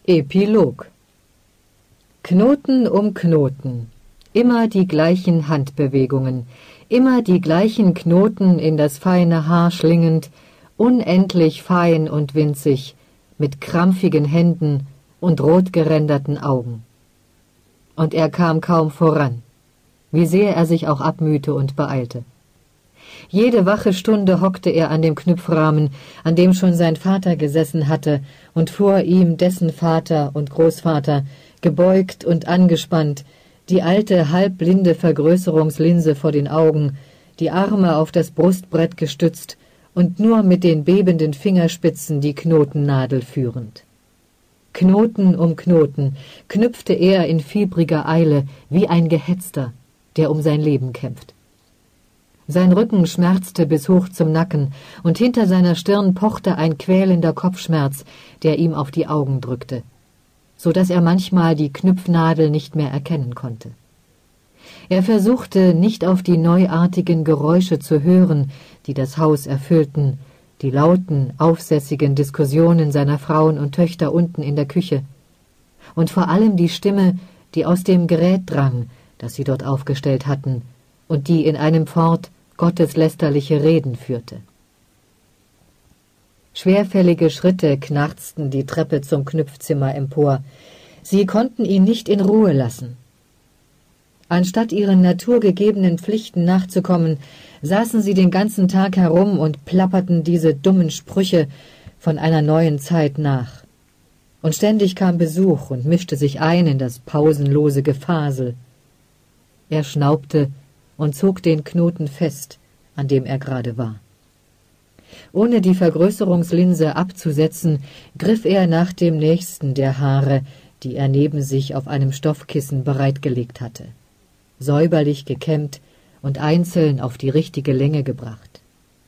Epilog. Knoten um Knoten, immer die gleichen Handbewegungen, immer die gleichen Knoten in das feine Haar schlingend, unendlich fein und winzig, mit krampfigen Händen und rotgeränderten Augen. Und er kam kaum voran, wie sehr er sich auch abmühte und beeilte. Jede wache Stunde hockte er an dem Knüpfrahmen, an dem schon sein Vater gesessen hatte, und vor ihm dessen Vater und Großvater, gebeugt und angespannt, die alte halbblinde Vergrößerungslinse vor den Augen, die Arme auf das Brustbrett gestützt und nur mit den bebenden Fingerspitzen die Knotennadel führend. Knoten um Knoten knüpfte er in fiebriger Eile wie ein Gehetzter, der um sein Leben kämpft. Sein Rücken schmerzte bis hoch zum Nacken, und hinter seiner Stirn pochte ein quälender Kopfschmerz, der ihm auf die Augen drückte, so dass er manchmal die Knüpfnadel nicht mehr erkennen konnte. Er versuchte, nicht auf die neuartigen Geräusche zu hören, die das Haus erfüllten, die lauten, aufsässigen Diskussionen seiner Frauen und Töchter unten in der Küche, und vor allem die Stimme, die aus dem Gerät drang, das sie dort aufgestellt hatten, und die in einem fort gotteslästerliche Reden führte. Schwerfällige Schritte knarzten die Treppe zum Knüpfzimmer empor. Sie konnten ihn nicht in Ruhe lassen. Anstatt ihren naturgegebenen Pflichten nachzukommen, saßen sie den ganzen Tag herum und plapperten diese dummen Sprüche von einer neuen Zeit nach. Und ständig kam Besuch und mischte sich ein in das pausenlose Gefasel. Er schnaubte und zog den Knoten fest, an dem er gerade war. Ohne die Vergrößerungslinse abzusetzen, griff er nach dem nächsten der Haare, die er neben sich auf einem Stoffkissen bereitgelegt hatte, säuberlich gekämmt und einzeln auf die richtige Länge gebracht.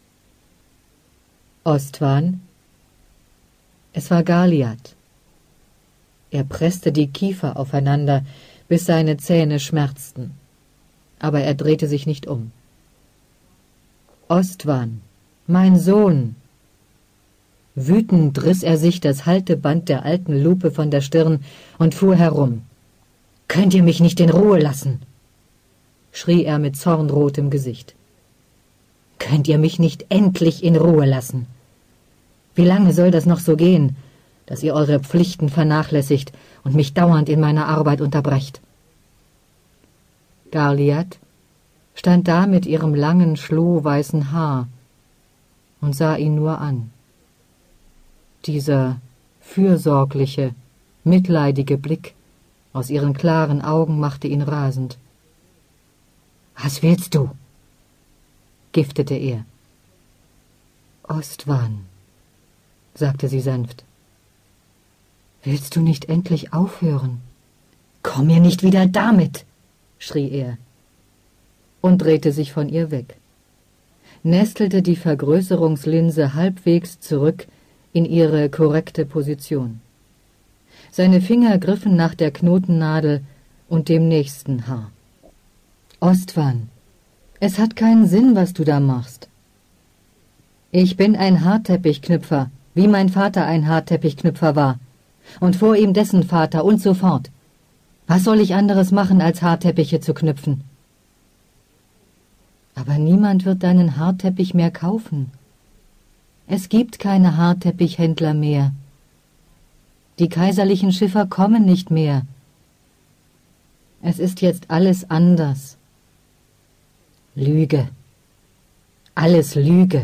Ostwan? Es war Galiat. Er presste die Kiefer aufeinander, bis seine Zähne schmerzten. Aber er drehte sich nicht um. Ostwan, mein Sohn! Wütend riss er sich das Halteband der alten Lupe von der Stirn und fuhr herum. »Könnt ihr mich nicht in Ruhe lassen?« schrie er mit zornrotem Gesicht. »Könnt ihr mich nicht endlich in Ruhe lassen? Wie lange soll das noch so gehen, dass ihr eure Pflichten vernachlässigt und mich dauernd in meiner Arbeit unterbrecht?« Galiat stand da mit ihrem langen, schlohweißen Haar und sah ihn nur an. Dieser fürsorgliche, mitleidige Blick aus ihren klaren Augen machte ihn rasend. »Was willst du?« giftete er. »Ostwan«, sagte sie sanft. »Willst du nicht endlich aufhören?« »Komm mir nicht wieder damit«, schrie er und drehte sich von ihr weg, nestelte die Vergrößerungslinse halbwegs zurück in ihre korrekte Position. Seine Finger griffen nach der Knotennadel und dem nächsten Haar. »Ostwan, es hat keinen Sinn, was du da machst. Ich bin ein Haarteppichknüpfer, wie mein Vater ein Haarteppichknüpfer war, und vor ihm dessen Vater und so fort. Was soll ich anderes machen, als Haarteppiche zu knüpfen?« »Aber niemand wird deinen Haarteppich mehr kaufen. Es gibt keine Haarteppichhändler mehr. Die kaiserlichen Schiffer kommen nicht mehr. Es ist jetzt alles anders.« »Lüge. Alles Lüge.«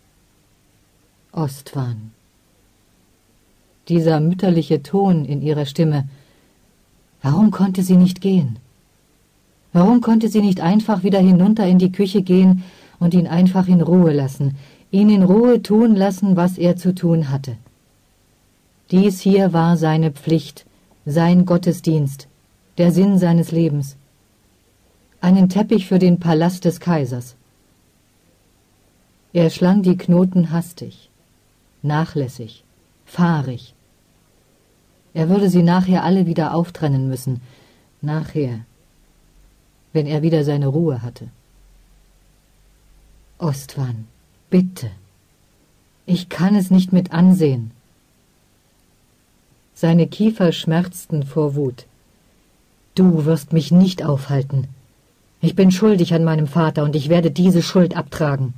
Ostwan. Dieser mütterliche Ton in ihrer Stimme. Warum konnte sie nicht gehen? Warum konnte sie nicht einfach wieder hinunter in die Küche gehen und ihn einfach in Ruhe lassen, ihn in Ruhe tun lassen, was er zu tun hatte? Dies hier war seine Pflicht, sein Gottesdienst, der Sinn seines Lebens. Einen Teppich für den Palast des Kaisers. Er schlang die Knoten hastig, nachlässig, fahrig. Er würde sie nachher alle wieder auftrennen müssen, nachher, wenn er wieder seine Ruhe hatte. »Ostwan, bitte, ich kann es nicht mit ansehen.« Seine Kiefer schmerzten vor Wut. »Du wirst mich nicht aufhalten. Ich bin schuldig an meinem Vater und ich werde diese Schuld abtragen.«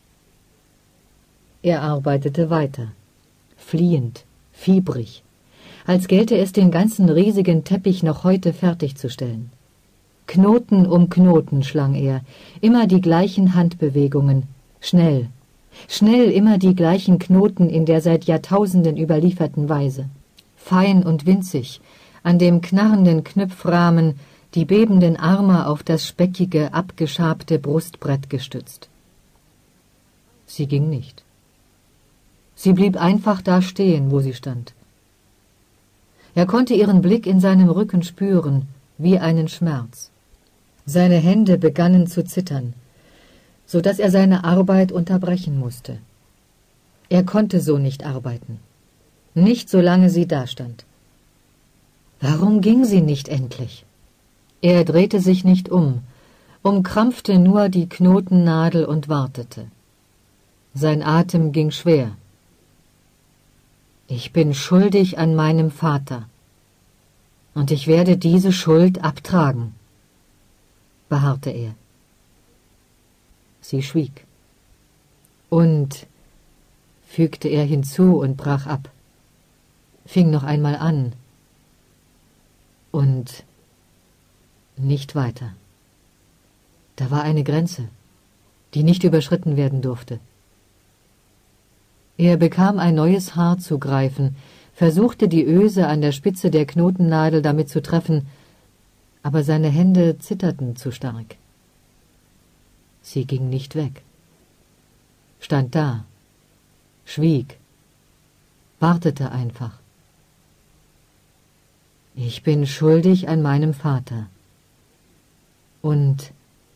Er arbeitete weiter, fliehend, fiebrig, als gelte es den ganzen riesigen Teppich noch heute fertigzustellen. Knoten um Knoten schlang er, immer die gleichen Handbewegungen, schnell, schnell immer die gleichen Knoten in der seit Jahrtausenden überlieferten Weise, fein und winzig, an dem knarrenden Knüpfrahmen, die bebenden Arme auf das speckige, abgeschabte Brustbrett gestützt. Sie ging nicht. Sie blieb einfach da stehen, wo sie stand. Er konnte ihren Blick in seinem Rücken spüren, wie einen Schmerz. Seine Hände begannen zu zittern, so dass er seine Arbeit unterbrechen musste. Er konnte so nicht arbeiten, nicht solange sie dastand. Warum ging sie nicht endlich? Er drehte sich nicht umkrampfte nur die Knotennadel und wartete. Sein Atem ging schwer. »Ich bin schuldig an meinem Vater, und ich werde diese Schuld abtragen«, beharrte er. Sie schwieg. »Und«, fügte er hinzu und brach ab, fing noch einmal an, »und nicht weiter. Da war eine Grenze, die nicht überschritten werden durfte.« Er bekam ein neues Haar zu greifen, versuchte die Öse an der Spitze der Knotennadel damit zu treffen, aber seine Hände zitterten zu stark. Sie ging nicht weg. Stand da, schwieg, wartete einfach. »Ich bin schuldig an meinem Vater. Und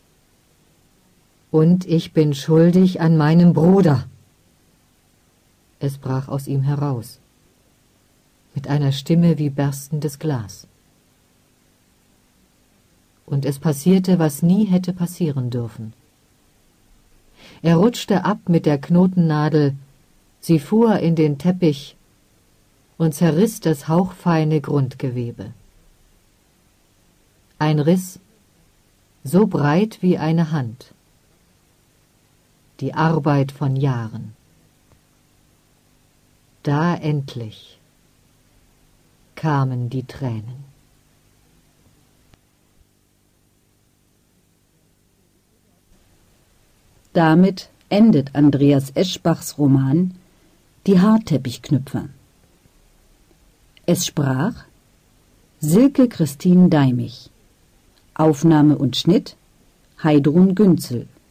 ich bin schuldig an meinem Bruder.« Es brach aus ihm heraus, mit einer Stimme wie berstendes Glas. Und es passierte, was nie hätte passieren dürfen. Er rutschte ab mit der Knotennadel, sie fuhr in den Teppich und zerriss das hauchfeine Grundgewebe. Ein Riss, so breit wie eine Hand. Die Arbeit von Jahren. Da endlich kamen die Tränen. Damit endet Andreas Eschbachs Roman »Die Haarteppichknüpfer«. Es sprach Silke Christine Deimich. Aufnahme und Schnitt Heidrun Günzel.